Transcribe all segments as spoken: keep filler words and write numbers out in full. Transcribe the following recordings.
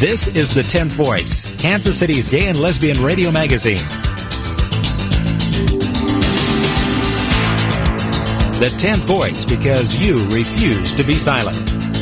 This is The Tenth Voice, Kansas City's gay and lesbian radio magazine. The Tenth Voice, because you refuse to be silent.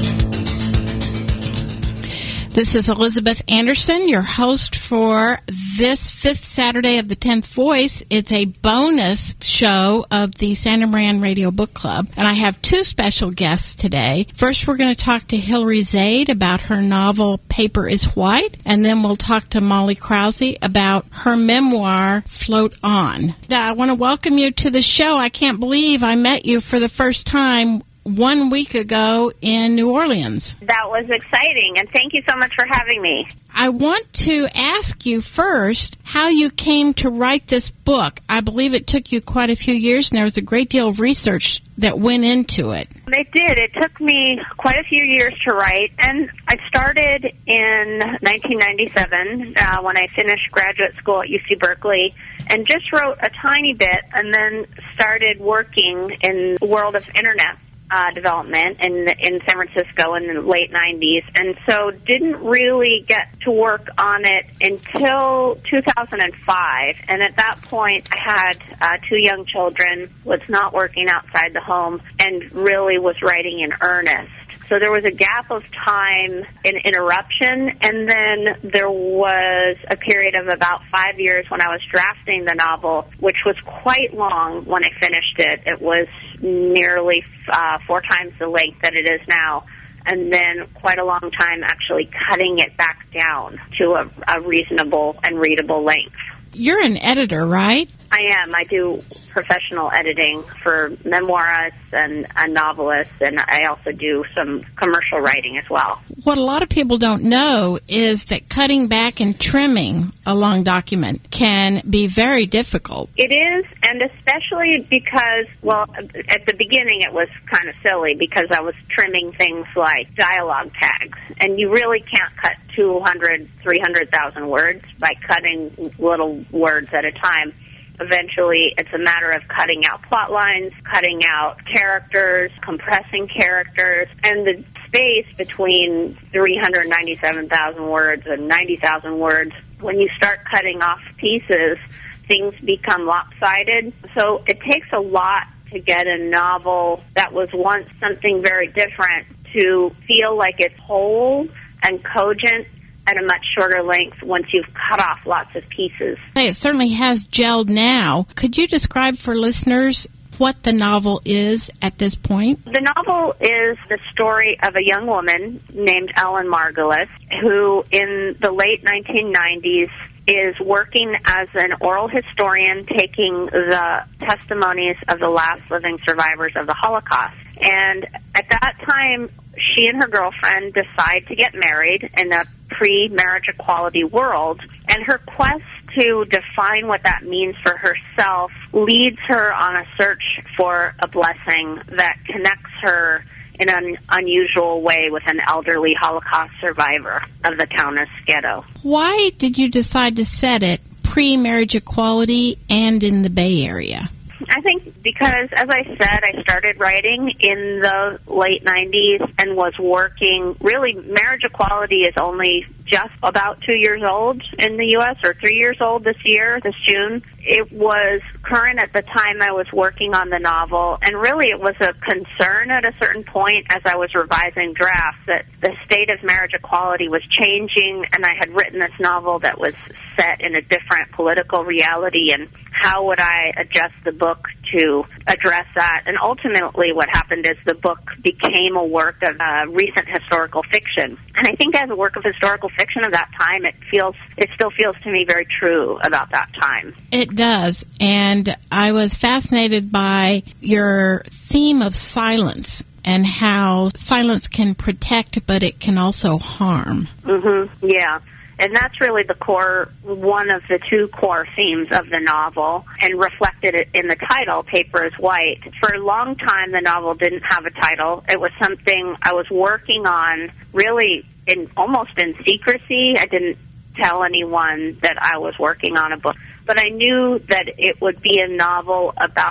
This is Elizabeth Anderson, your host for this fifth Saturday of the tenth Voice. It's a bonus show of the Sandra Moran Radio Book Club, and I have two special guests today. First, we're going to talk to Hillary Zaid about her novel Paper is White, and then we'll talk to Molly Krause about her memoir Float On. I want to welcome you to the show. I can't believe I met you for the first time one week ago in New Orleans. That was exciting, and thank you so much for having me. I want to ask you first how you came to write this book. I believe it took you quite a few years, and there was a great deal of research that went into it. It did. It took me quite a few years to write, and I started in nineteen ninety-seven uh, when I finished graduate school at U C Berkeley, and just wrote a tiny bit, and then started working in the world of Internet Uh, development in in San Francisco in the late nineties, and so didn't really get to work on it until two thousand five. And at that point, I had uh, two young children, was not working outside the home, and really was writing in earnest. So there was a gap of time, an interruption, and then there was a period of about five years when I was drafting the novel, which was quite long when I finished it. It was nearly uh, four times the length that it is now, and then quite a long time actually cutting it back down to a, a reasonable and readable length. You're an editor, right? I am. I do professional editing for memoirists and, and novelists, and I also do some commercial writing as well. What a lot of people don't know is that cutting back and trimming a long document can be very difficult. It is, and especially because, well, at the beginning it was kind of silly because I was trimming things like dialogue tags, and you really can't cut two hundred, three hundred thousand words by cutting little words at a time. Eventually, it's a matter of cutting out plot lines, cutting out characters, compressing characters, and the space between three hundred ninety-seven thousand words and ninety thousand words, when you start cutting off pieces, things become lopsided. So it takes a lot to get a novel that was once something very different to feel like it's whole and cogent at a much shorter length once you've cut off lots of pieces. It certainly has gelled now. Could you describe for listeners what the novel is at this point? The novel is the story of a young woman named Ellen Margulis, who in the late nineteen nineties is working as an oral historian, taking the testimonies of the last living survivors of the Holocaust. And at that time, she and her girlfriend decide to get married in a pre-marriage equality world, and her quest to define what that means for herself leads her on a search for a blessing that connects her in an unusual way with an elderly Holocaust survivor of the town of Skiddo. Why did you decide to set it pre-marriage equality and in the Bay Area? I think because, as I said, I started writing in the late nineties and was working, really, marriage equality is only just about two years old in the U S, or three years old this year, this June. It was current at the time I was working on the novel, and really it was a concern at a certain point as I was revising drafts that the state of marriage equality was changing, and I had written this novel that was set in a different political reality, and how would I adjust the book to address that? And ultimately what happened is the book became a work of uh, recent historical fiction. And I think as a work of historical fiction of that time, it feels it still feels to me very true about that time. It does. And I was fascinated by your theme of silence and how silence can protect, but it can also harm. Mm-hmm. Yeah. And that's really the core, one of the two core themes of the novel, and reflected in the title, Paper is White. For a long time, the novel didn't have a title. It was something I was working on really in almost in secrecy. I didn't tell anyone that I was working on a book. But I knew that it would be a novel about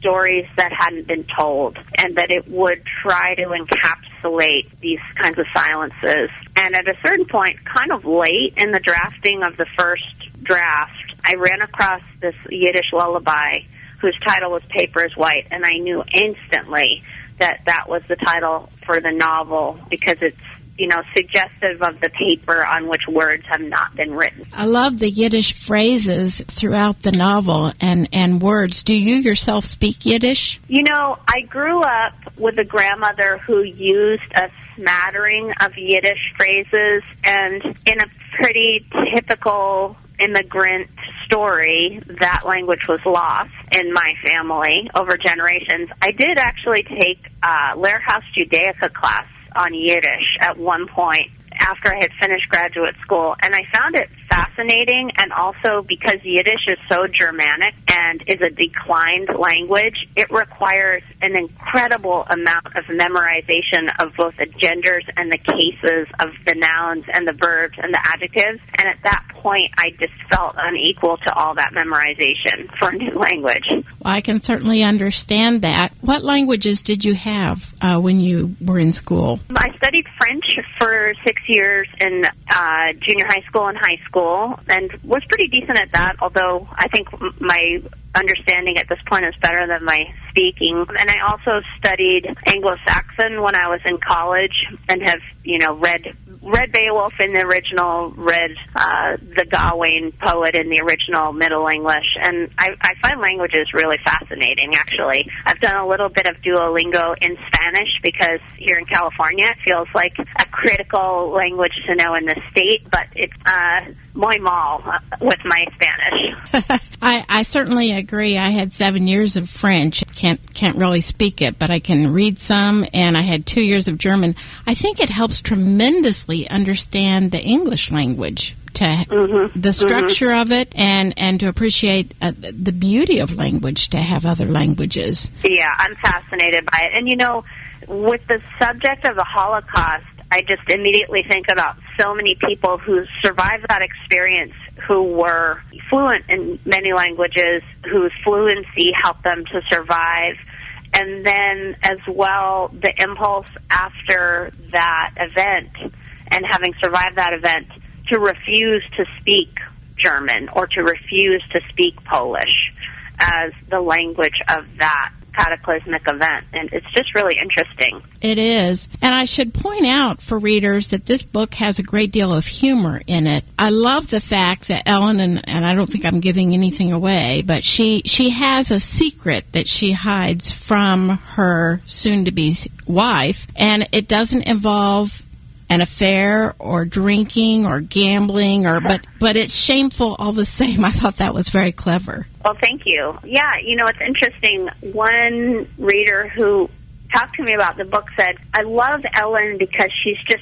stories that hadn't been told, and that it would try to encapsulate these kinds of silences. And at a certain point, kind of late in the drafting of the first draft, I ran across this Yiddish lullaby whose title was Paper is White, and I knew instantly that that was the title for the novel because it's, you know, suggestive of the paper on which words have not been written. I love the Yiddish phrases throughout the novel and, and words. Do you yourself speak Yiddish? You know, I grew up with a grandmother who used a smattering of Yiddish phrases, and in a pretty typical immigrant story, that language was lost in my family over generations. I did actually take uh, Lehrhaus Judaica class on Yiddish at one point after I had finished graduate school, and I found it fascinating, and also because Yiddish is so Germanic and is a declined language, it requires an incredible amount of memorization of both the genders and the cases of the nouns and the verbs and the adjectives, and at that point I just felt unequal to all that memorization for a new language. Well, I can certainly understand that. What languages did you have uh, when you were in school? I studied French for six years in uh, junior high school and high school, and was pretty decent at that, although I think my understanding at this point is better than my speaking. And I also studied Anglo-Saxon when I was in college, and have, you know, read read Beowulf in the original, read uh, the Gawain poet in the original Middle English, and I, I find languages really fascinating, actually. I've done a little bit of Duolingo in Spanish because here in California it feels like a critical language to know in the state, but it's uh, muy mal with my Spanish. I, I certainly agree. I had seven years of French. Can't can't really speak it, but I can read some, and I had two years of German. I think it helps tremendously understand the English language, to mm-hmm. the structure mm-hmm. of it, and, and to appreciate uh, the beauty of language, to have other languages. Yeah, I'm fascinated by it. And, you know, with the subject of the Holocaust, I just immediately think about so many people who survived that experience, who were fluent in many languages, whose fluency helped them to survive. And then as well, the impulse after that event, and having survived that event, to refuse to speak German or to refuse to speak Polish as the language of that cataclysmic event. And it's just really interesting. It is. And I should point out for readers that this book has a great deal of humor in it. I love the fact that Ellen, and, and I don't think I'm giving anything away, but she, she has a secret that she hides from her soon-to-be wife, and it doesn't involve an affair or drinking or gambling, or but but it's shameful all the same. I thought that was very clever. Well, thank you. Yeah, you know, it's interesting. One reader who talked to me about the book said, I love Ellen because she's just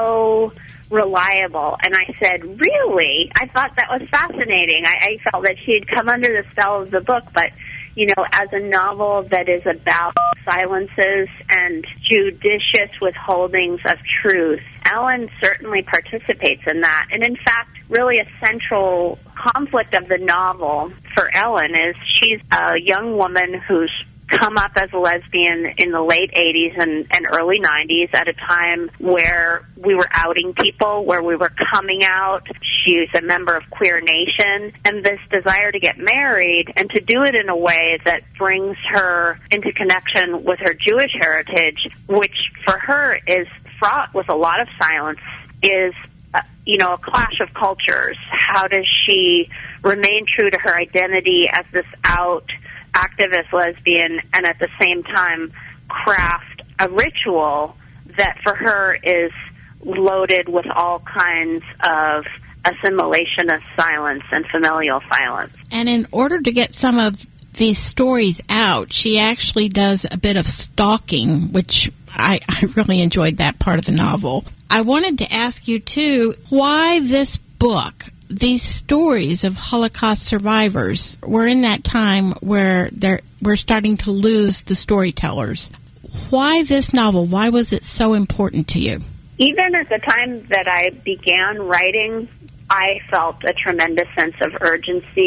so reliable. And I said, really? I thought that was fascinating. I, I felt that she had come under the spell of the book, but you know, as a novel that is about silences and judicious withholdings of truth, Ellen certainly participates in that. And in fact, really a central conflict of the novel for Ellen is she's a young woman who's come up as a lesbian in the late eighties and, and early nineties at a time where we were outing people, where we were coming out. She's a member of Queer Nation, and this desire to get married and to do it in a way that brings her into connection with her Jewish heritage, which for her is fraught with a lot of silence, is uh, you know, a clash of cultures. How does she remain true to her identity as this out activist lesbian and at the same time craft a ritual that for her is loaded with all kinds of assimilationist silence and familial silence? And in order to get some of these stories out, she actually does a bit of stalking, which I, I really enjoyed that part of the novel. I wanted to ask you, too, why this book? These stories of Holocaust survivors were in that time where they're, we're starting to lose the storytellers. Why this novel? Why was it so important to you? Even at the time that I began writing, I felt a tremendous sense of urgency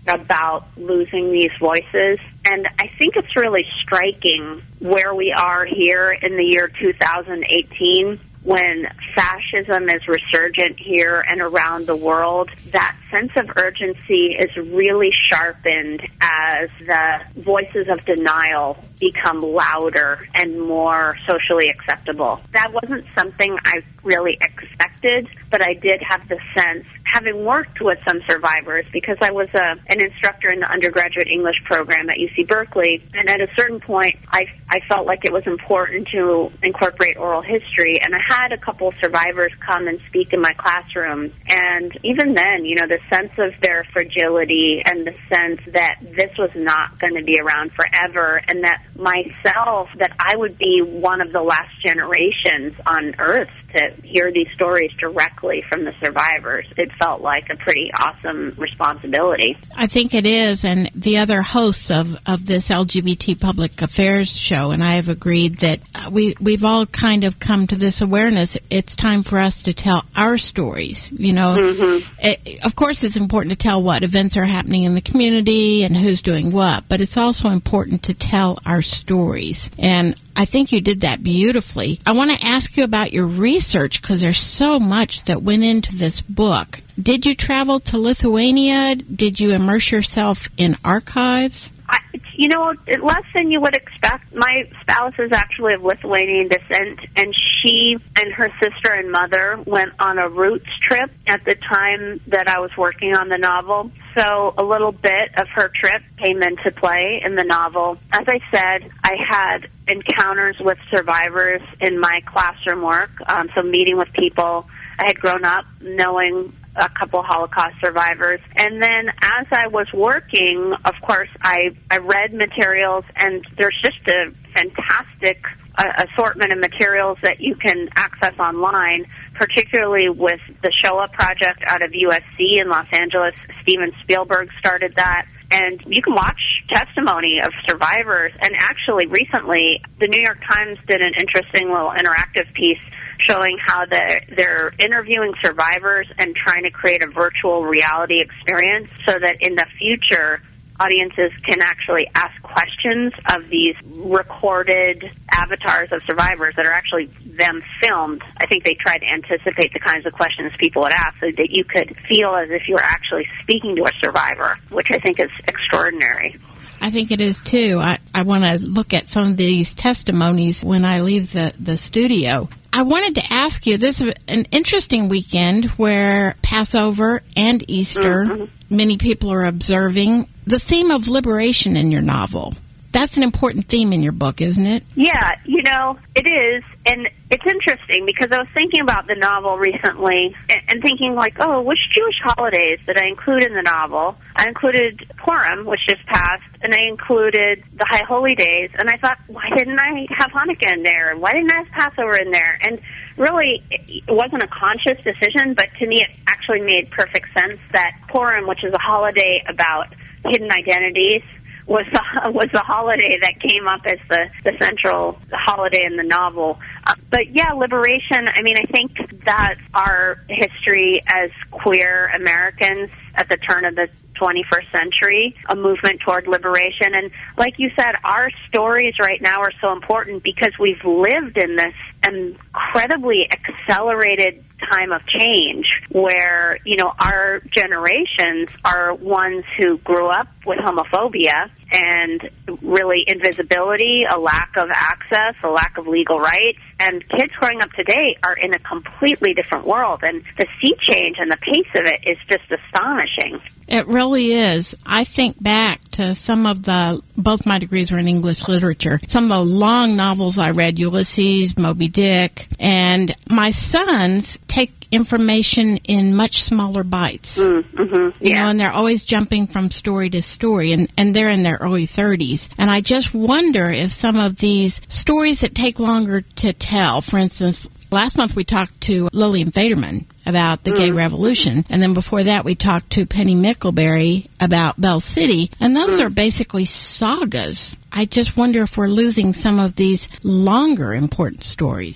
about losing these voices. And I think it's really striking where we are here in the year two thousand eighteen, when fascism is resurgent here and around the world. That sense of urgency is really sharpened as the voices of denial become louder and more socially acceptable. That wasn't something I really expected, but I did have the sense, having worked with some survivors, because I was a, an instructor in the undergraduate English program at U C Berkeley, and at a certain point, I, I felt like it was important to incorporate oral history, and I had a couple survivors come and speak in my classroom, and even then, you know, the sense of their fragility and the sense that this was not going to be around forever, and that myself, that I would be one of the last generations on Earth to hear these stories directly from the survivors. It felt like a pretty awesome responsibility. I think it is, and the other hosts of, of this L G B T public affairs show and I have agreed that we, we've all kind of come to this awareness. It's time for us to tell our stories. You know, mm-hmm. it, of course it's important to tell what events are happening in the community and who's doing what, but it's also important to tell our stories. And I think you did that beautifully. I want to ask you about your research, because there's so much that went into this book. Did you travel to Lithuania? Did you immerse yourself in archives? I, you know, less than you would expect. My spouse is actually of Lithuanian descent, and she and her sister and mother went on a roots trip at the time that I was working on the novel. So a little bit of her trip came into play in the novel. As I said, I had encounters with survivors in my classroom work, um, so meeting with people. I had grown up knowing a couple Holocaust survivors. And then as I was working, of course, I, I read materials, and there's just a fantastic uh, assortment of materials that you can access online, particularly with the Shoah Project out of U S C in Los Angeles. Steven Spielberg started that. And you can watch testimony of survivors. And actually, recently, the New York Times did an interesting little interactive piece showing how they're, they're interviewing survivors and trying to create a virtual reality experience so that in the future, audiences can actually ask questions of these recorded avatars of survivors that are actually them filmed. I think they tried to anticipate the kinds of questions people would ask so that you could feel as if you were actually speaking to a survivor, which I think is extraordinary. I think it is, too. I, I want to look at some of these testimonies when I leave the, the studio. I wanted to ask you, this is an interesting weekend where Passover and Easter, mm-hmm. many people are observing. The theme of liberation in your novel, that's an important theme in your book, isn't it? Yeah, you know, it is. And it's interesting because I was thinking about the novel recently and, and thinking like, oh, which Jewish holidays did I include in the novel? I included Purim, which just passed, and I included the High Holy Days. And I thought, why didn't I have Hanukkah in there? Why didn't I have Passover in there? And really, it wasn't a conscious decision, but to me it actually made perfect sense that Purim, which is a holiday about hidden identities, was the, was the holiday that came up as the, the central holiday in the novel. Uh, but yeah, liberation, I mean, I think that our history as queer Americans at the turn of the twenty-first century, a movement toward liberation. And like you said, our stories right now are so important because we've lived in this incredibly accelerated time of change where, you know, our generations are ones who grew up with homophobia and really invisibility, a lack of access, a lack of legal rights. And kids growing up today are in a completely different world. And the sea change and the pace of it is just astonishing. It really is. I think back to some of the, both my degrees were in English literature, some of the long novels I read, Ulysses, Moby Dick, and my sons take information in much smaller bites. Mm, mm-hmm, you yeah. know, and they're always jumping from story to story, and, and they're in their early thirties. And I just wonder if some of these stories that take longer to tell, for instance, last month we talked to Lillian Faderman about the mm. gay revolution, and then before that we talked to Penny Mickleberry about Bell City, and those mm. are basically sagas. I just wonder if we're losing some of these longer important stories.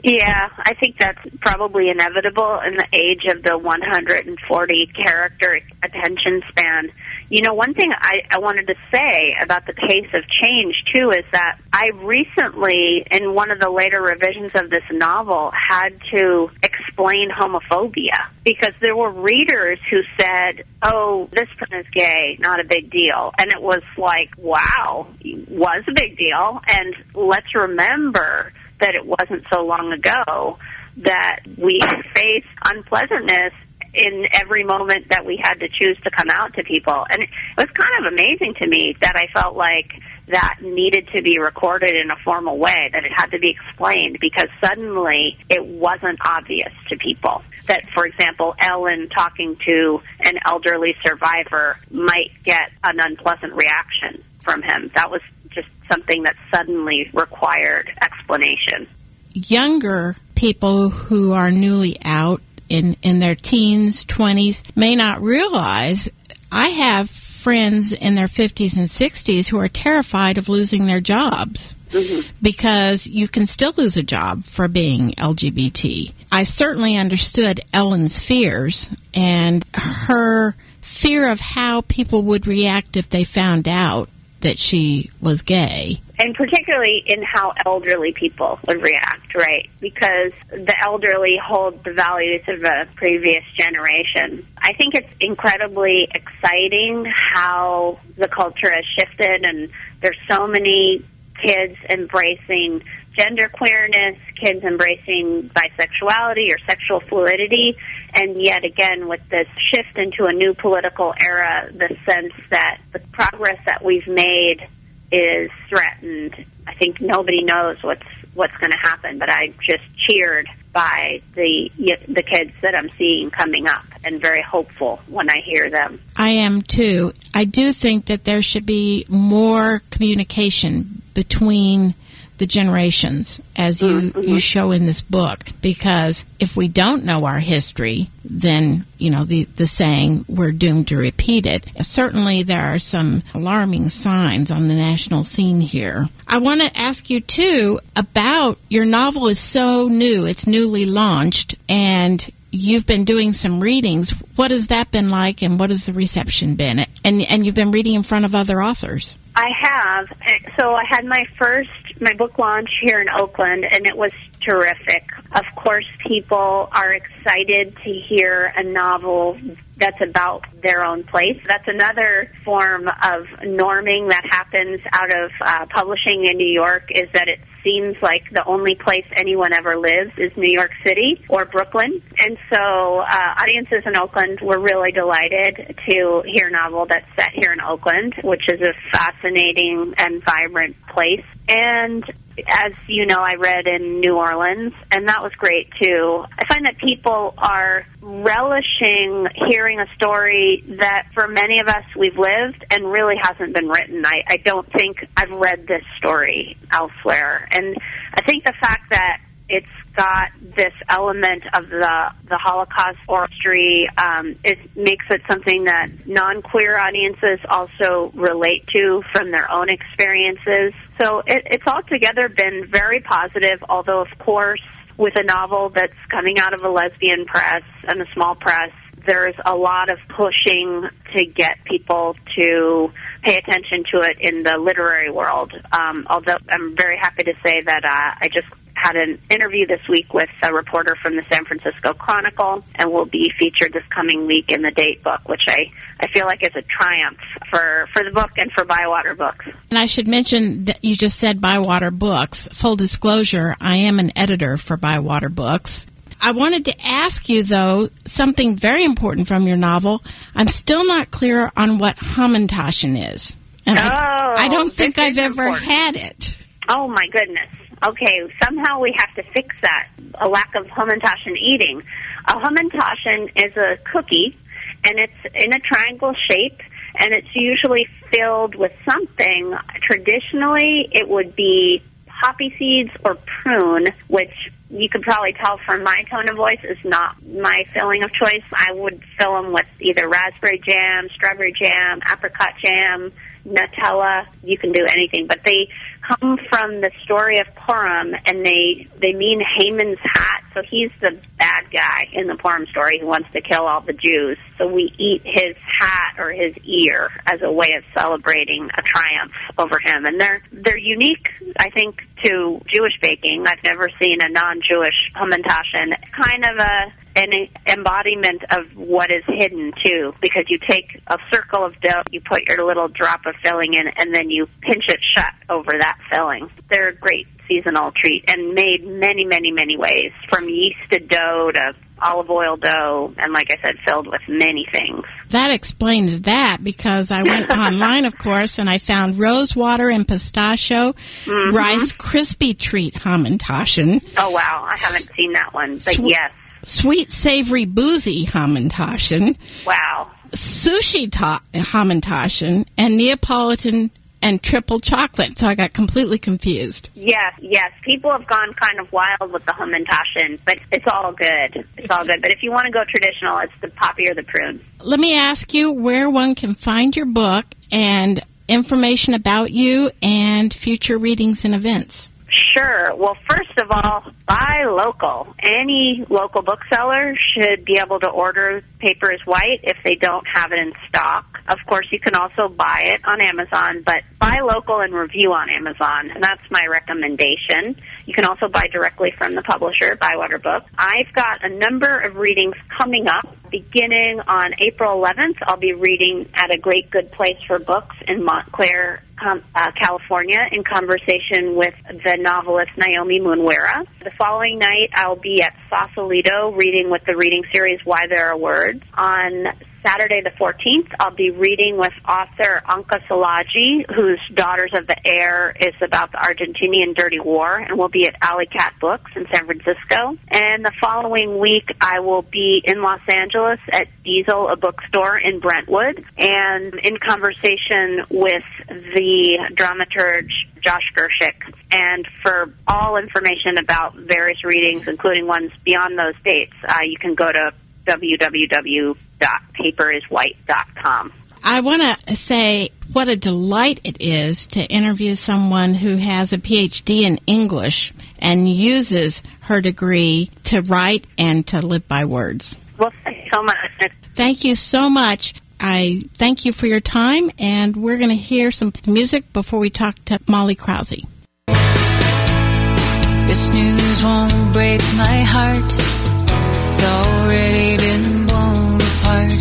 Yeah, I think that's probably inevitable in the age of the one hundred forty character attention span. You know, one thing I, I wanted to say about the pace of change, too, is that I recently, in one of the later revisions of this novel, had to explain homophobia because there were readers who said, oh, this person is gay, not a big deal. And it was like, wow, it was a big deal. And let's remember that it wasn't so long ago that we faced unpleasantness in every moment that we had to choose to come out to people. And it was kind of amazing to me that I felt like that needed to be recorded in a formal way, that it had to be explained, because suddenly it wasn't obvious to people that, for example, Ellen talking to an elderly survivor might get an unpleasant reaction from him. That was just something that suddenly required explanation. Younger people who are newly out in, in their teens, twenties, may not realize. I have friends in their fifties and sixties who are terrified of losing their jobs mm-hmm. because you can still lose a job for being L G B T. I certainly understood Ellen's fears and her fear of how people would react if they found out that she was gay. And particularly in how elderly people would react, right? Because the elderly hold the values of a previous generation. I think it's incredibly exciting how the culture has shifted, and there's so many kids embracing gender queerness, kids embracing bisexuality or sexual fluidity, and yet again with this shift into a new political era, the sense that the progress that we've made is threatened. I think nobody knows what's what's going to happen, but I'm just cheered by the the kids that I'm seeing coming up and very hopeful when I hear them. I am too. I do think that there should be more communication between the generations, as you, mm-hmm. you show in this book, because if we don't know our history, then, you know, the, the saying, we're doomed to repeat it. Certainly there are some alarming signs on the national scene here. I want to ask you, too, about your novel is so new, it's newly launched, and you've been doing some readings. What has that been like, and what has the reception been? And and you've been reading in front of other authors. I have. So I had my first, my book launch here in Oakland, and it was terrific. Of course, people are excited to hear a novel that's about their own place. That's another form of norming that happens out of uh, publishing in New York, is that it seems like the only place anyone ever lives is New York City or Brooklyn. And so uh, audiences in Oakland were really delighted to hear a novel that's set here in Oakland, which is a fascinating and vibrant place. And as you know, I read in New Orleans, and that was great, too. I find that people are relishing hearing a story that, for many of us, we've lived and really hasn't been written. I, I don't think I've read this story elsewhere. And I think the fact that it's got this element of the the Holocaust history, um, it makes it something that non-queer audiences also relate to from their own experiences. So it, it's altogether been very positive, although, of course, with a novel that's coming out of a lesbian press and a small press, there's a lot of pushing to get people to pay attention to it in the literary world. Um, although I'm very happy to say that uh, I just had an interview this week with a reporter from the San Francisco Chronicle, and will be featured this coming week in the Date book, which I, I feel like is a triumph for, for the book and for Bywater Books. And I should mention that you just said Bywater Books. Full disclosure, I am an editor for Bywater Books. I wanted to ask you, though, something very important from your novel. I'm still not clear on what Hamantaschen is. And oh, I, I don't think I've ever important. had it. Oh, my goodness. Okay, somehow we have to fix that, a lack of Hamantaschen eating. A Hamantaschen is a cookie, and it's in a triangle shape, and it's usually filled with something. Traditionally, it would be poppy seeds or prune, which you could probably tell from my tone of voice is not my filling of choice. I would fill them with either raspberry jam, strawberry jam, apricot jam, Nutella. You can do anything. But they come from the story of Purim, and they, they mean Haman's hat. So he's the bad guy in the Purim story who wants to kill all the Jews. So we eat his hat or his ear as a way of celebrating a triumph over him. And they're they're unique, I think, to Jewish baking. I've never seen a non-Jewish hamantaschen. Kind of a an embodiment of what is hidden, too, because you take a circle of dough, you put your little drop of filling in, and then you pinch it shut over that filling. They're a great seasonal treat and made many, many, many ways, from yeasted dough to olive oil dough, and like I said, filled with many things. That explains that, because I went online, of course, and I found rose water and pistachio mm-hmm. Rice Krispie treat hamantaschen. Oh, wow. I haven't seen that one, but Swe- yes. Sweet savory boozy hamantaschen. Wow. Sushi ta- hamantaschen and Neapolitan and triple chocolate. So I got completely confused. Yes, yes. People have gone kind of wild with the hamantaschen, but it's all good. It's all good. But if you want to go traditional, it's the poppy or the prune. Let me ask you where one can find your book and information about you and future readings and events. Sure. Well, first of all, buy local. Any local bookseller should be able to order Paper is White if they don't have it in stock. Of course, you can also buy it on Amazon, but buy local and review on Amazon, and that's my recommendation. You can also buy directly from the publisher, Bywater Books. I've got a number of readings coming up. Beginning on April eleventh, I'll be reading at a great good place for books in Montclair, um, uh, California, in conversation with the novelist Naomi Muinwara. The following night, I'll be at Sausalito reading with the reading series Why There Are Words. On Saturday the fourteenth, I'll be reading with author Anka Salaji, whose Daughters of the Air is about the Argentinian Dirty War, and we'll be at Alley Cat Books in San Francisco. And the following week, I will be in Los Angeles at Diesel, a bookstore in Brentwood, and in conversation with the dramaturge Josh Gershik. And for all information about various readings, including ones beyond those dates, uh, you can go to w w w dot paper is white dot com. I want to say what a delight it is to interview someone who has a P H D in English and uses her degree to write and to live by words. Well, thank you so much. Thank you so much. I thank you for your time, and we're going to hear some music before we talk to Molly Krause. This news won't break my heart. It's already been blown apart.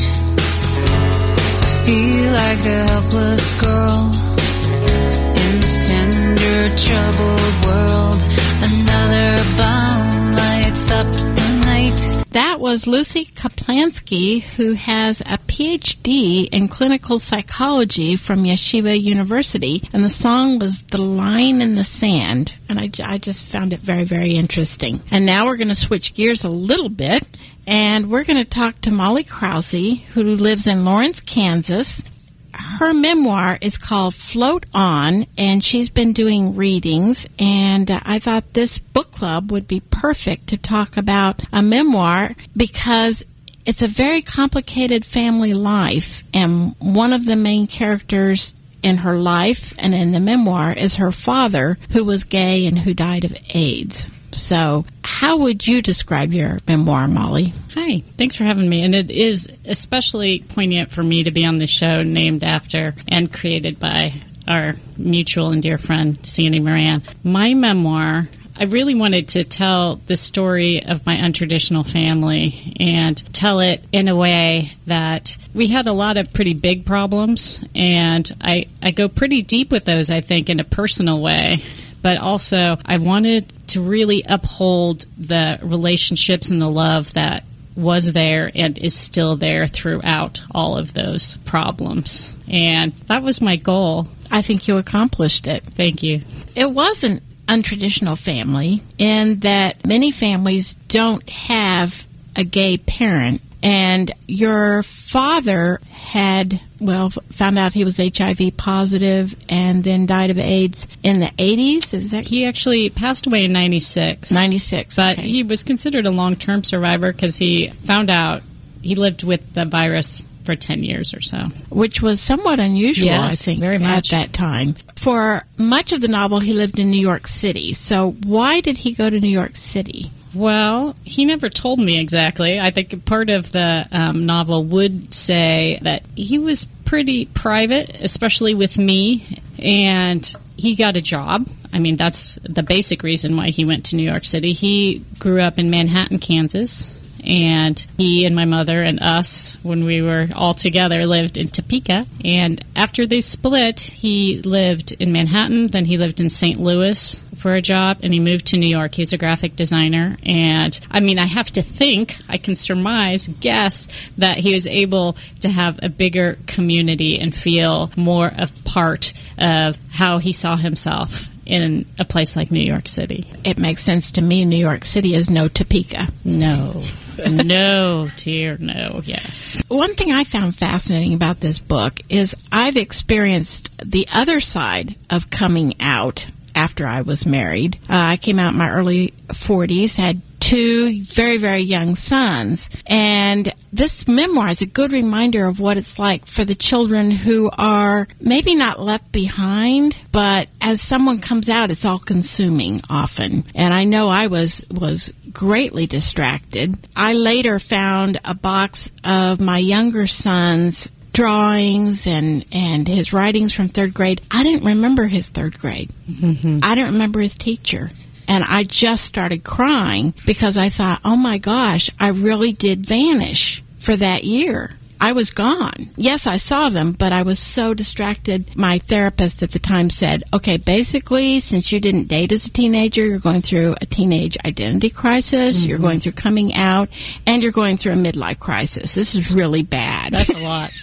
I feel like a helpless girl in this tender, troubled world. Another bomb lights up the night. That was Lucy Kaplansky, who has a P H D in clinical psychology from Yeshiva University, and the song was The Line in the Sand, and I, I just found it very, very interesting. And now we're going to switch gears a little bit, and we're going to talk to Molly Krause, who lives in Lawrence, Kansas. Her memoir is called Float On, and she's been doing readings, and uh, I thought this book club would be perfect to talk about a memoir because it's a very complicated family life, and one of the main characters in her life and in the memoir is her father, who was gay and who died of AIDS. So how would you describe your memoir, Molly? Hi, thanks for having me. And it is especially poignant for me to be on the show named after and created by our mutual and dear friend, Sandy Moran. My memoir, I really wanted to tell the story of my untraditional family and tell it in a way that we had a lot of pretty big problems, and I, I go pretty deep with those, I think, in a personal way. But also, I wanted to really uphold the relationships and the love that was there and is still there throughout all of those problems. And that was my goal. I think you accomplished it. Thank you. It wasn't untraditional family in that many families don't have a gay parent, and your father had, well, found out he was H I V positive and then died of AIDS in the eighties. Is that He actually passed away in ninety-six. ninety-six, But okay. he was considered a long-term survivor because he found out he lived with the virus for ten years or so. Which was somewhat unusual, Yes, I think, very much. at that time. For much of the novel, he lived in New York City. So why did he go to New York City? Well, he never told me exactly. I think part of the um, novel would say that he was pretty private, especially with me, and he got a job. I mean, that's the basic reason why he went to New York City. He grew up in Manhattan, Kansas, and he and my mother and us, when we were all together, lived in Topeka. And after they split, he lived in Manhattan, then he lived in Saint Louis for a job, and he moved to New York. He's a graphic designer. And, I mean, I have to think, I can surmise, guess, that he was able to have a bigger community and feel more of part of how he saw himself in a place like New York City. It makes sense to me. New York City is no Topeka. No. No, dear, no, yes. One thing I found fascinating about this book is I've experienced the other side of coming out after I was married. Uh, I came out in my early forties, had two very, very young sons. And this memoir is a good reminder of what it's like for the children who are maybe not left behind, but as someone comes out, it's all consuming often. And I know I was, was greatly distracted. I later found a box of my younger son's drawings and, and his writings from third grade. I didn't remember his third grade. Mm-hmm. I didn't remember his teacher. And I just started crying because I thought, oh my gosh, I really did vanish for that year. I was gone. Yes, I saw them, but I was so distracted. My therapist at the time said, okay, basically, since you didn't date as a teenager, you're going through a teenage identity crisis, mm-hmm. you're going through coming out, and you're going through a midlife crisis. This is really bad. That's a lot.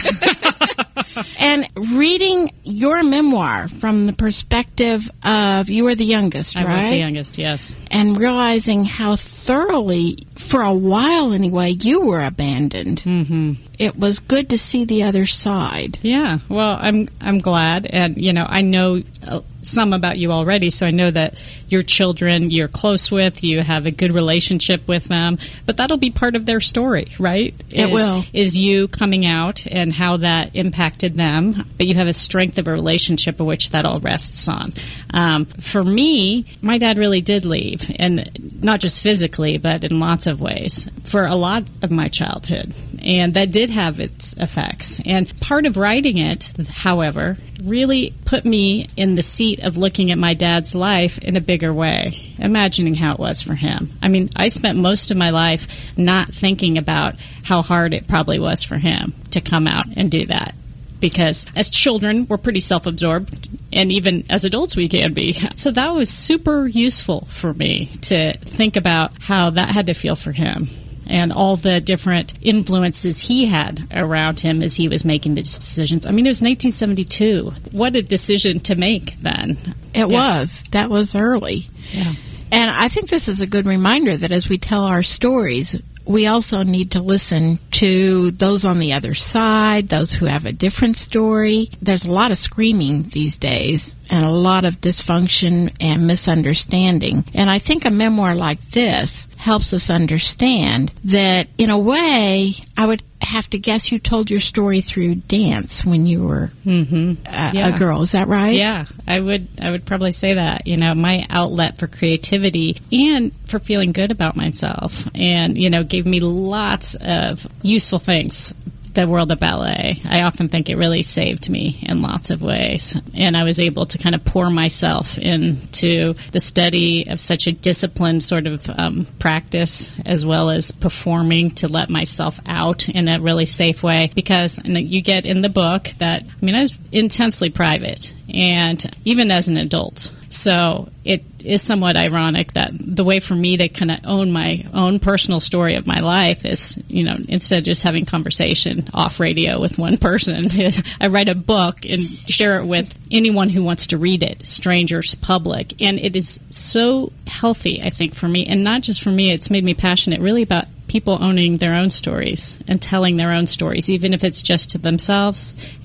And reading your memoir from the perspective of, you were the youngest, right? I was the youngest, yes. And realizing how thoroughly, for a while anyway, you were abandoned. Mm-hmm. It was good to see the other side. Yeah, well, I'm I'm glad, and you know, I know uh, some about you already, so I know that your children you're close with, you have a good relationship with them, but that'll be part of their story, right? It is, will. Is you coming out and how that impacted them, but you have a strength of a relationship of which that all rests on. Um, for me, my dad really did leave, and not just physically, but in lots of ways, for a lot of my childhood. And that did have its effects. And part of writing it, however, really put me in the seat of looking at my dad's life in a bigger way, imagining how it was for him. I mean, I spent most of my life not thinking about how hard it probably was for him to come out and do that. Because as children, we're pretty self-absorbed, and even as adults we can be. So that was super useful for me to think about how that had to feel for him, and all the different influences he had around him as he was making the decisions. I mean, it was nineteen seventy-two. What a decision to make then. It yeah. was. That was early. Yeah. And I think this is a good reminder that as we tell our stories, we also need to listen to those on the other side, those who have a different story. There's a lot of screaming these days and a lot of dysfunction and misunderstanding. And I think a memoir like this helps us understand that, in a way, I would have to guess you told your story through dance when you were mm-hmm. a, yeah. a girl. Is that right? Yeah, I would I would probably say that. You know, my outlet for creativity and for feeling good about myself, and, you know, gave me lots of useful things. The world of ballet, I often think it really saved me in lots of ways. And I was able to kind of pour myself into the study of such a disciplined sort of um, practice, as well as performing to let myself out in a really safe way. Because and you get in the book that, I mean, I was intensely private, and even as an adult. So it is somewhat ironic that the way for me to kind of own my own personal story of my life is, you know, instead of just having conversation off radio with one person, is I write a book and share it with anyone who wants to read it, strangers, public. And it is so healthy, I think, for me. And not just for me, it's made me passionate really about people owning their own stories and telling their own stories, even if it's just to themselves, if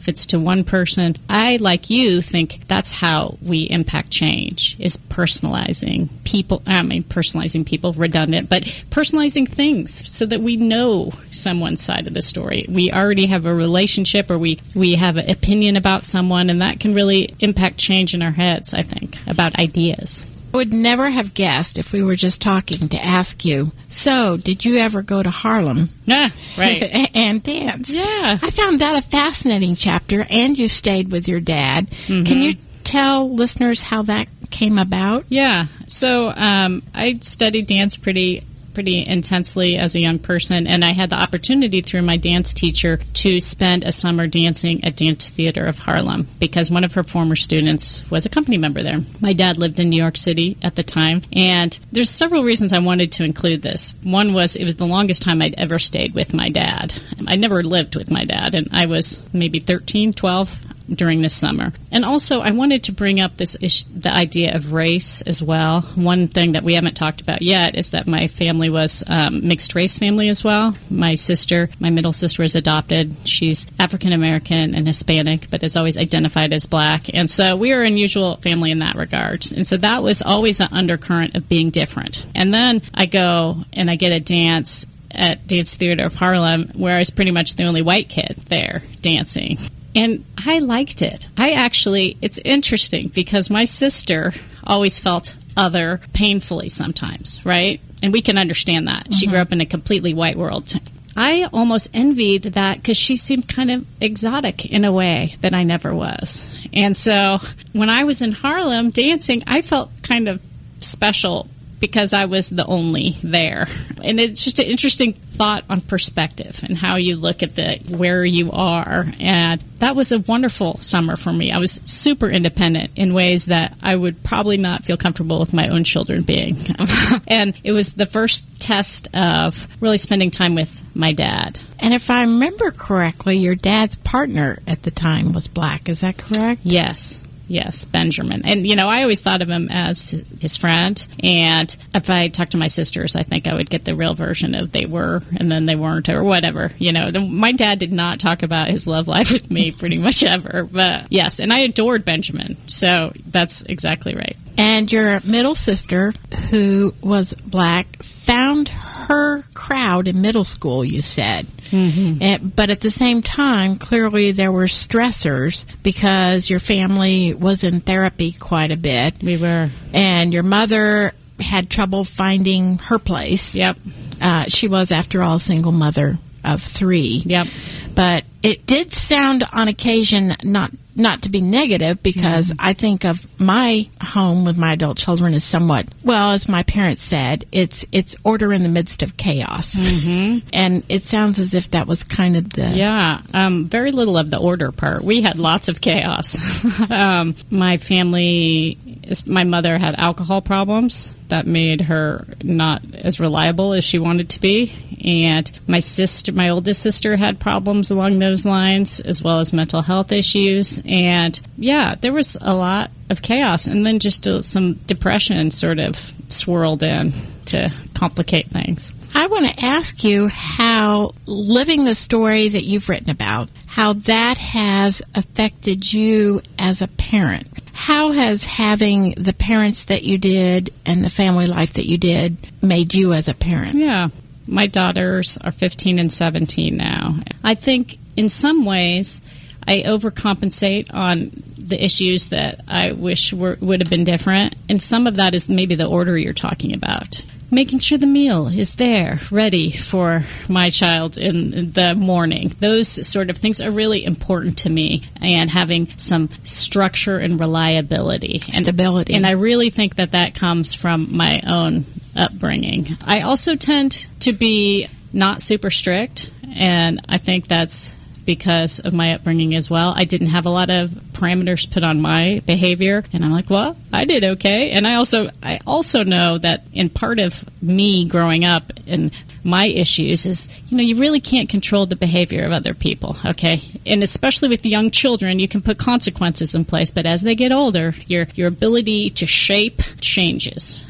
if it's to one person, I, like you, think that's how we impact change, is personalizing people. I mean, personalizing people, redundant, but personalizing things so that we know someone's side of the story. We already have a relationship, or we, we have an opinion about someone, and that can really impact change in our heads, I think, about ideas. I would never have guessed, if we were just talking, to ask you, so did you ever go to Harlem Ah, right. and dance? Yeah. I found that a fascinating chapter, and you stayed with your dad. Mm-hmm. Can you tell listeners how that came about? Yeah. So um, I studied dance pretty pretty intensely as a young person, and I had the opportunity through my dance teacher to spend a summer dancing at Dance Theater of Harlem, because one of her former students was a company member there. My dad lived in New York City at the time, and there's several reasons I wanted to include this. One was it was the longest time I'd ever stayed with my dad. I never lived with my dad, and I was maybe thirteen, twelve during this summer. And also, I wanted to bring up this ish, the idea of race as well. One thing that we haven't talked about yet is that my family was um, mixed race family as well. My sister, my middle sister, is adopted. She's African American and Hispanic, but is always identified as black. And so we are an unusual family in that regard. And so that was always an undercurrent of being different. And then I go and I get a dance at Dance Theater of Harlem, where I was pretty much the only white kid there dancing. And I liked it. I actually, it's interesting because my sister always felt other painfully sometimes, right? And we can understand that. Mm-hmm. She grew up in a completely white world. I almost envied that because she seemed kind of exotic in a way that I never was. And so when I was in Harlem dancing, I felt kind of special because I was the only there. And it's just an interesting thought on perspective and how you look at the where you are. And that was a wonderful summer for me. I was super independent in ways that I would probably not feel comfortable with my own children being. And it was the first test of really spending time with my dad. And if I remember correctly, your dad's partner at the time was black. Is that correct? Yes. Yes, Benjamin. And, you know, I always thought of him as his friend. And if I talked to my sisters, I think I would get the real version of they were and then they weren't or whatever. You know, the, my dad did not talk about his love life with me pretty much ever. But, yes, and I adored Benjamin. So that's exactly right. And your middle sister, who was black, found her crowd in middle school, you said. Mm-hmm. And, but at the same time, clearly there were stressors because your family was in therapy quite a bit. We were. And your mother had trouble finding her place. Yep. Uh, she was, after all, a single mother of three. Yep. But it did sound on occasion not not to be negative, because mm-hmm. I think of my home with my adult children as somewhat, well, as my parents said, it's it's order in the midst of chaos. Mm-hmm. And it sounds as if that was kind of the... Yeah, um, very little of the order part. We had lots of chaos. um, my family, my mother had alcohol problems that made her not as reliable as she wanted to be. And my sister, my oldest sister, had problems along those lines, as well as mental health issues. And yeah, there was a lot of chaos, and then just uh, some depression sort of swirled in to complicate things. I want to ask you how living the story that you've written about, how that has affected you as a parent. How has having the parents that you did and the family life that you did made you as a parent? Yeah. My daughters are fifteen and seventeen now. I think in some ways I overcompensate on the issues that I wish were, would have been different. And some of that is maybe the order you're talking about. Making sure the meal is there, ready for my child in the morning. Those sort of things are really important to me, and having some structure and reliability. Stability. And, and I really think that that comes from my own upbringing. I also tend to be not super strict, and I think that's because of my upbringing as well. I didn't have a lot of parameters put on my behavior, and I'm like, well, I did okay. And I also I also know that in part of me growing up and my issues is, you know, you really can't control the behavior of other people, okay? And especially with young children, you can put consequences in place, but as they get older, your your ability to shape changes.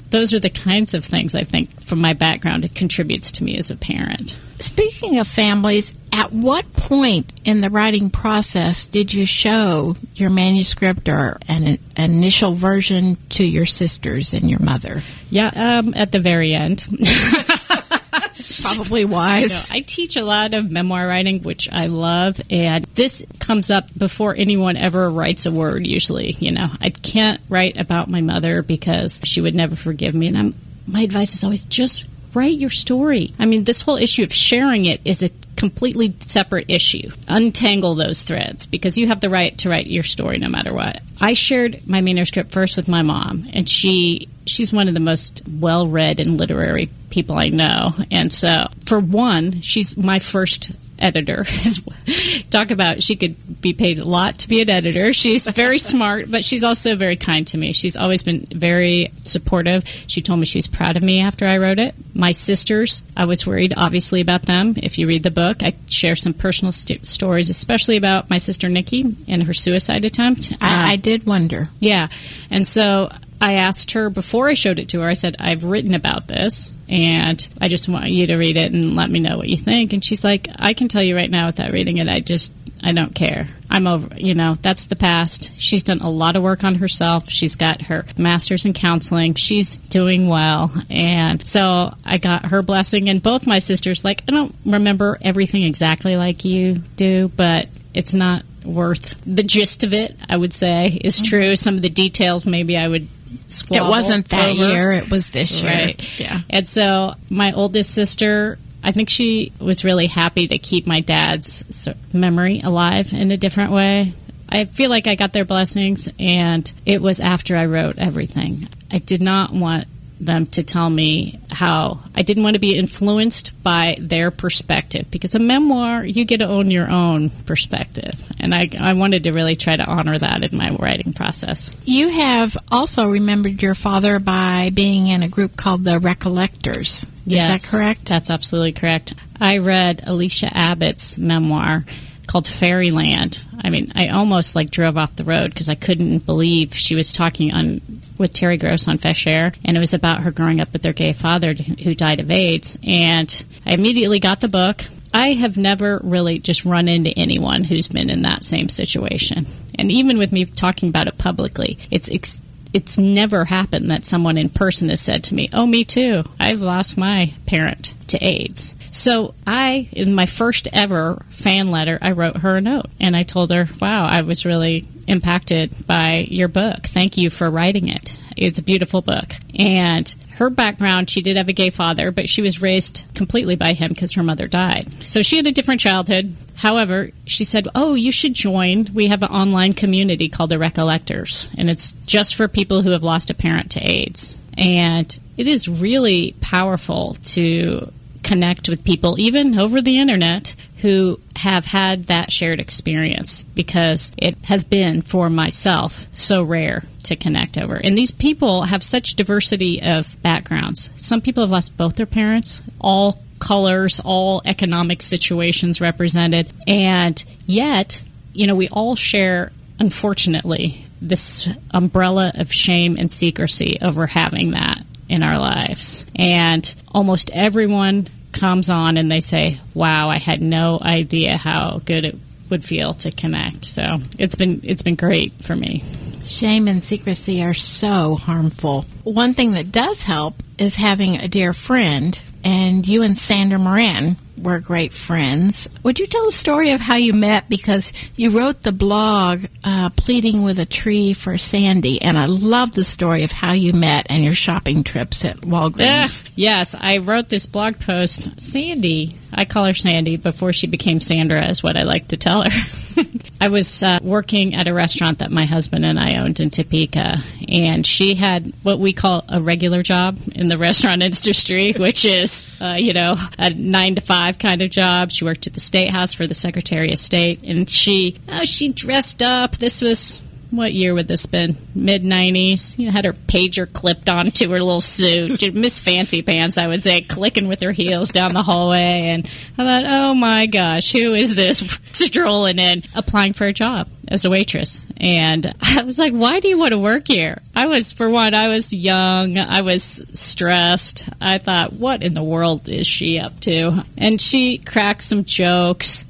those are the kinds of things I think from my background it contributes to me as a parent. Speaking of families, at what point in the writing process did you show your manuscript or an, an initial version to your sisters and your mother? Yeah, um, at the very end. Probably wise. I, know, I teach a lot of memoir writing, which I love, and this comes up before anyone ever writes a word, usually. You know, I can't write about my mother because she would never forgive me, and I'm, my advice is always just write your story. I mean, this whole issue of sharing it is a completely separate issue. Untangle those threads because you have the right to write your story no matter what. I shared my manuscript first with my mom, and she she's one of the most well-read and literary people I know. And so, for one, she's my first editor. Talk about she could be paid a lot to be an editor. She's very smart, but she's also very kind to me. She's always been very supportive. She told me she was proud of me after I wrote it. My sisters, I was worried, obviously, about them. If you read the book, I share some personal st- stories, especially about my sister Nikki and her suicide attempt. I, uh, I did wonder. Yeah. And so I asked her before I showed it to her, I said, I've written about this, and I just want you to read it and let me know what you think. And she's like, I can tell you right now without reading it, I just, I don't care. I'm over, you know, that's the past. She's done a lot of work on herself. She's got her master's in counseling. She's doing well. And so I got her blessing, and both my sisters, like, I don't remember everything exactly like you do, but it's not worth the gist of it, I would say, is true. Some of the details maybe I would squabble It wasn't that over. year, it was this year. Right. Yeah. And so my oldest sister, I think she was really happy to keep my dad's memory alive in a different way. I feel like I got their blessings, and it was after I wrote everything. I did not want them to tell me how I didn't want to be influenced by their perspective, because a memoir, you get to own your own perspective, and I, I wanted to really try to honor that in my writing process. You have also remembered your father by being in a group called the Recollectors. Is Yes, that correct? That's absolutely correct. I read Alicia Abbott's memoir called Fairyland. I mean, I almost like drove off the road because I couldn't believe she was talking on with Terry Gross on Fresh Air, and it was about her growing up with their gay father who died of AIDS. And I immediately got the book. I have never really just run into anyone who's been in that same situation. And even with me talking about it publicly, it's ex- it's never happened that someone in person has said to me, oh, me too. I've lost my parent to AIDS. So I, in my first ever fan letter, I wrote her a note. And I told her, wow, I was really impacted by your book. Thank you for writing it. It's a beautiful book. And her background, she did have a gay father, but she was raised completely by him because her mother died. So she had a different childhood. However, she said, oh, you should join. We have an online community called the Recollectors, and it's just for people who have lost a parent to AIDS. And it is really powerful to connect with people, even over the internet, who have had that shared experience, because it has been, for myself, so rare to connect over. And these people have such diversity of backgrounds. Some people have lost both their parents, all colors, all economic situations represented, and yet, you know, we all share, unfortunately, this umbrella of shame and secrecy over having that in our lives. And almost everyone comes on and they say, wow, I had no idea how good it would feel to connect. So it's been it's been great for me. Shame and secrecy are so harmful. One thing that does help is having a dear friend, and you and Sandra Moran were great friends. Would you tell the story of how you met? Because you wrote the blog, uh, Pleading with a Tree for Sandy, and I love the story of how you met and your shopping trips at Walgreens. Uh, yes, I wrote this blog post. Sandy, I call her Sandy before she became Sandra, is what I like to tell her. I was uh, working at a restaurant that my husband and I owned in Topeka, and she had what we call a regular job in the restaurant industry, which is, uh, you know, a nine to five kind of job. She worked at the State House for the Secretary of State, and she oh, she dressed up. This was, what year would this been? mid nineties. You know, had her pager clipped onto her little suit. Miss Fancy Pants, I would say, clicking with her heels down the hallway. And I thought, oh my gosh, who is this strolling in, applying for a job? as a waitress. And I was like, why do you want to work here? I was, for one, I was young. I was stressed. I thought, what in the world is she up to? And she cracked some jokes,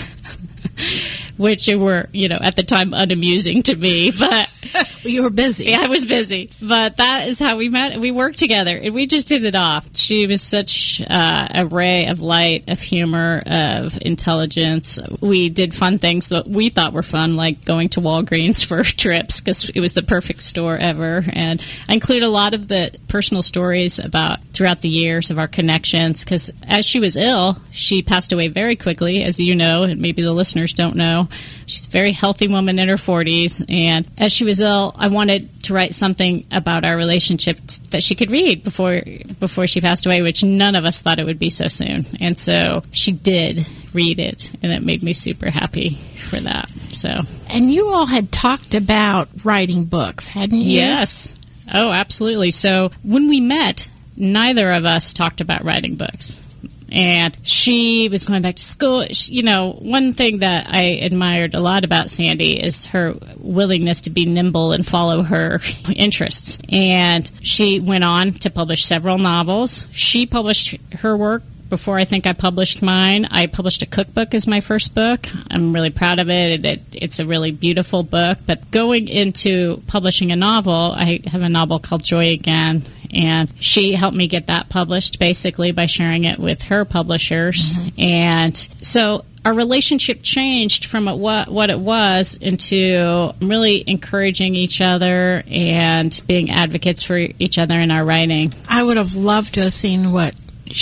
which were, you know, at the time unamusing to me, but well, you were busy. Yeah, I was busy. But that is how we met. We worked together, and we just hit it off. She was such uh, a ray of light, of humor, of intelligence. We did fun things that we thought were fun, like going to Walgreens for trips, because it was the perfect store ever. And I include a lot of the personal stories about throughout the years of our connections, because as she was ill, she passed away very quickly, as you know, and maybe the listeners don't know. She's a very healthy woman in her forties, and as she was ill, I wanted to write something about our relationship that she could read before before she passed away, which none of us thought it would be so soon. And so she did read it, and it made me super happy for that. So, and you all had talked about writing books, hadn't you? Yes. Oh, absolutely. So when we met, neither of us talked about writing books. And she was going back to school. She, you know, one thing that I admired a lot about Sandy is her willingness to be nimble and follow her interests. And she went on to publish several novels. She published her work before I think I published mine. I published a cookbook as my first book. I'm really proud of it. It, it. It's a really beautiful book. But going into publishing a novel, I have a novel called Joy Again, and she helped me get that published basically by sharing it with her publishers. Mm-hmm. And so our relationship changed from what, what it was into really encouraging each other and being advocates for each other in our writing. I would have loved to have seen what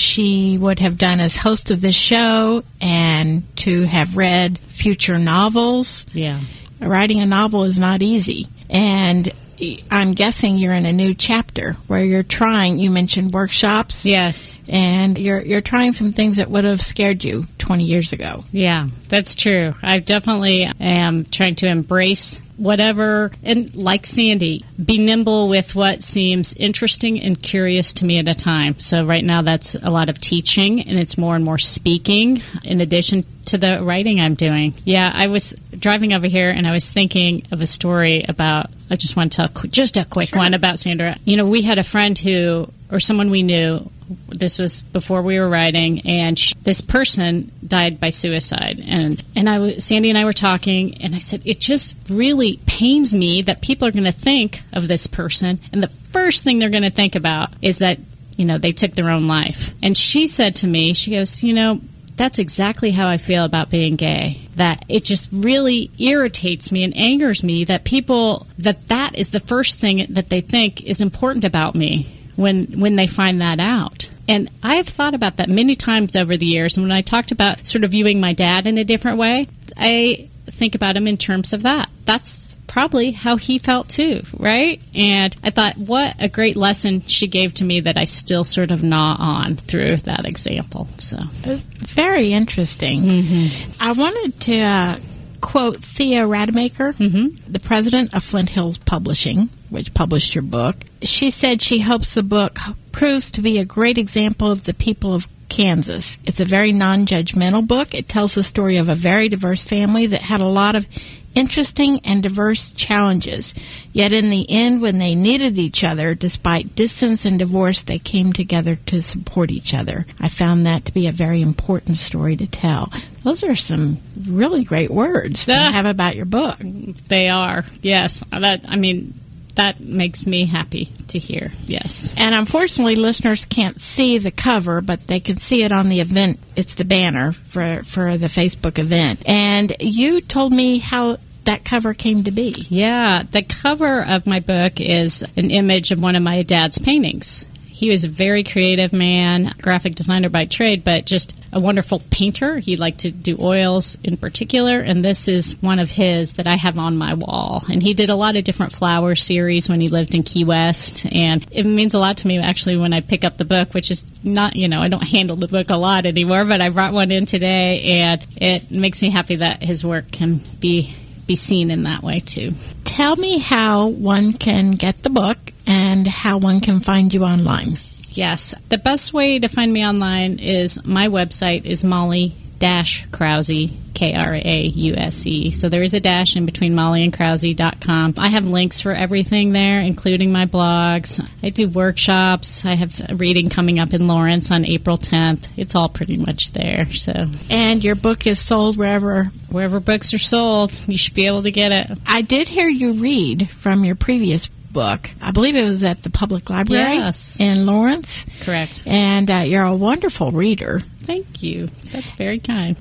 she would have done as host of this show and to have read future novels. Yeah. Writing a novel is not easy. And I'm guessing you're in a new chapter where you're trying, you mentioned workshops. Yes. And you're you're trying some things that would have scared you twenty years ago. Yeah, that's true. I definitely am trying to embrace whatever, and like Sandy, be nimble with what seems interesting and curious to me at a time. So right now that's a lot of teaching, and it's more and more speaking in addition to the writing I'm doing. Yeah, I was driving over here and I was thinking of a story about, I just want to tell just a quick sure. one about Sandra. You know, we had a friend who, or someone we knew, this was before we were writing, and she, this person died by suicide. And and I, Sandy and I were talking, and I said, it just really pains me that people are going to think of this person, and the first thing they're going to think about is that, you know, they took their own life. And she said to me, she goes, you know, that's exactly how I feel about being gay. That it just really irritates me and angers me that people, that that is the first thing that they think is important about me when when they find that out. And I've thought about that many times over the years. And when I talked about sort of viewing my dad in a different way, I think about him in terms of that. That's probably how he felt too, right? And I thought, what a great lesson she gave to me that I still sort of gnaw on through that example. So very interesting. Mm-hmm. I wanted to uh, quote Thea Rademacher, mm-hmm. the president of Flint Hills Publishing, which published your book. She said she hopes the book proves to be a great example of the people of Kansas. It's a very non-judgmental book. It tells the story of a very diverse family that had a lot of interesting and diverse challenges. Yet in the end, when they needed each other, despite distance and divorce, they came together to support each other. I found that to be a very important story to tell. Those are some really great words to have about your book. They are, yes. That, I mean, that makes me happy to hear, yes. And unfortunately, listeners can't see the cover, but they can see it on the event. It's the banner for, for the Facebook event. And you told me how that cover came to be. Yeah, the cover of my book is an image of one of my dad's paintings. He was a very creative man, graphic designer by trade, but just a wonderful painter. He liked to do oils in particular, and this is one of his that I have on my wall. And he did a lot of different flower series when he lived in Key West, and it means a lot to me actually when I pick up the book, which is not, you know, I don't handle the book a lot anymore, but I brought one in today, and it makes me happy that his work can be be seen in that way too. Tell me how one can get the book and how one can find you online. Yes. The best way to find me online is my website is Molly Krause, K R A U S E. So there is a dash in between molly and krause dot com. I have links for everything there, including my blogs. I do workshops. I have a reading coming up in Lawrence on April tenth. It's all pretty much there. So, And your book is sold wherever wherever books are sold, you should be able to get it. I did hear you read from your previous book. I believe it was at the public library Yes. in Lawrence. Correct. And uh, you're a wonderful reader. Thank you. That's very kind.